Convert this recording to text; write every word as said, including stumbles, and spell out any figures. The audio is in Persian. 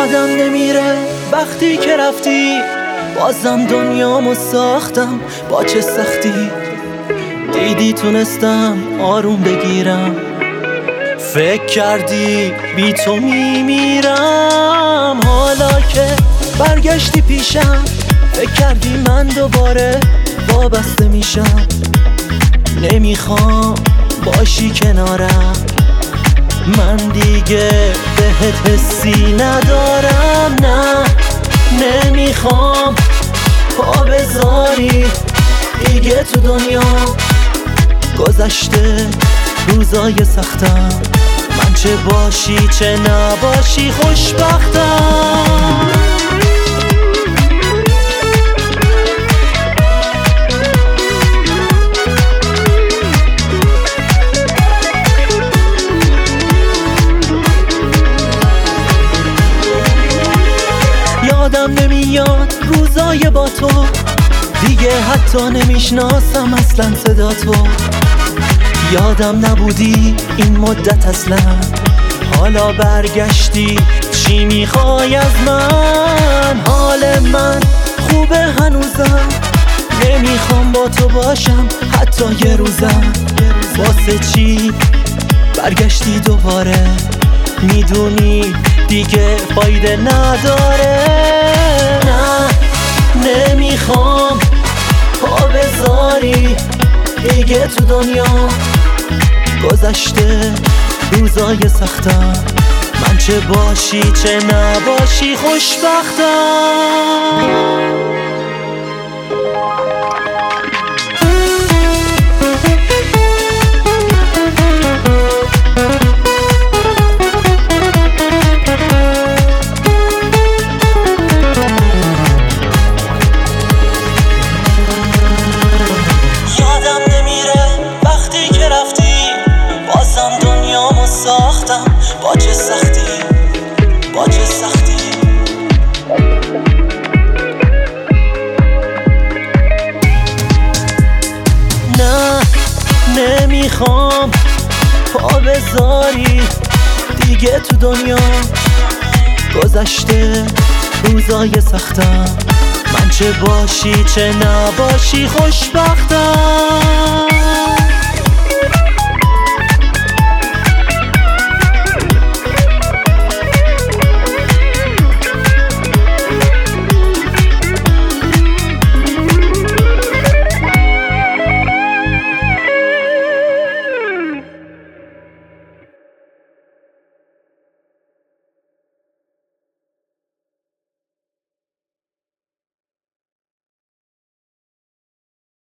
یادم نمیره وقتی که رفتی، بازم دنیامو ساختم با چه سختی. دیدی تونستم آروم بگیرم، فکر کردی بی تو میمیرم. حالا که برگشتی پیشم، فکر کردی من دوباره وابسته میشم. نمیخوام باشی کنارم، من دیگه بهت حسی ندارم. نه نمیخوام پا بذاری دیگه تو دنیا. گذشته روزای سختم، من چه باشی چه نباشی خوشبختم. یادم نمیاد روزای با تو، دیگه حتی نمیشناسم اصلا صدا تو. یادم نبودی این مدت اصلا، حالا برگشتی چی میخوای از من؟ حال من خوبه هنوزم، نمیخوام با تو باشم حتی یه روزم. واسه چی برگشتی دوباره؟ میدونی دیگه فایده نداره. نه نمیخوام پا بذاری دیگه تو دنیا. گذشته روزای سختم، من چه باشی چه نباشی خوشبختم. ساختم با چه سختی، با چه سختی. نه نمیخوام پا بذاری دیگه تو دنیا. گذشته روزای سختم، من چه باشی چه نباشی خوشبختم.